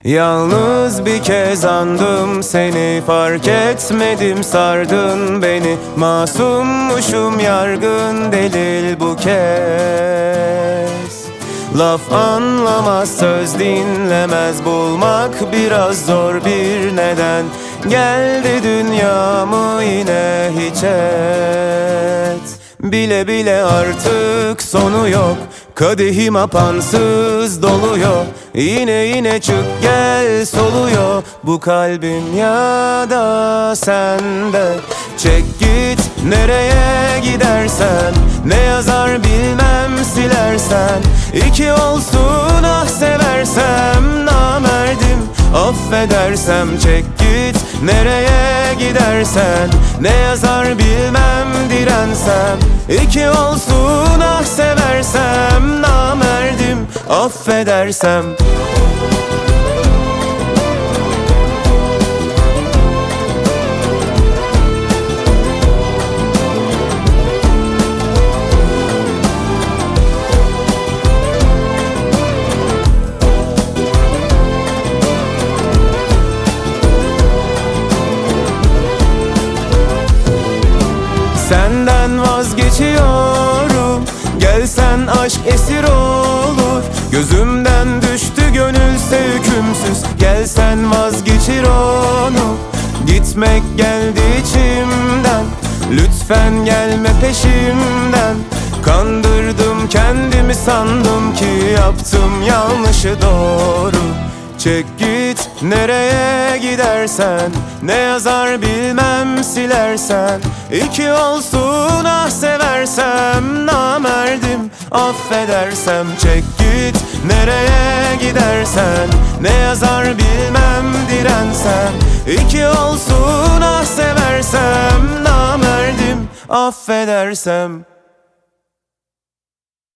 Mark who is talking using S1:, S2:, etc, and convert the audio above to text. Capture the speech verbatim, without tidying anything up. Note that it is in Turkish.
S1: Yalnız bir kez andım seni, fark etmedim sardın beni. Masummuşum yargın delil bu kez. Laf anlamaz, söz dinlemez, bulmak biraz zor bir neden. Geldi dünyamı yine hiç et. Bile bile artık sonu yok, kadehim apansız doluyor. Yine yine çık gel soluyor bu kalbim ya da sende. Çek git nereye gidersen, ne yazar bilmem silersen. İki olsun ah seversem, namerdim affedersem. Çek git nereye gidersen, ne yazar bilmem dirensem. İki olsun ah seversem, namerdim affedersem. Senden vazgeçiyorum, gelsen aşk esir olur. Gözümden düştü gönülse hükümsüz, gelsen vazgeçir onu. Gitmek geldi içimden, lütfen gelme peşimden. Kandırdım kendimi, sandım ki yaptım yanlışı doğru. Çek git nereye gidersen, ne yazar bilmem silersen. İki olsun ah seversem, namerdim affedersem. Çek git nereye gidersen, ne yazar bilmem dirensem. İki olsun ah seversem, namerdim affedersem.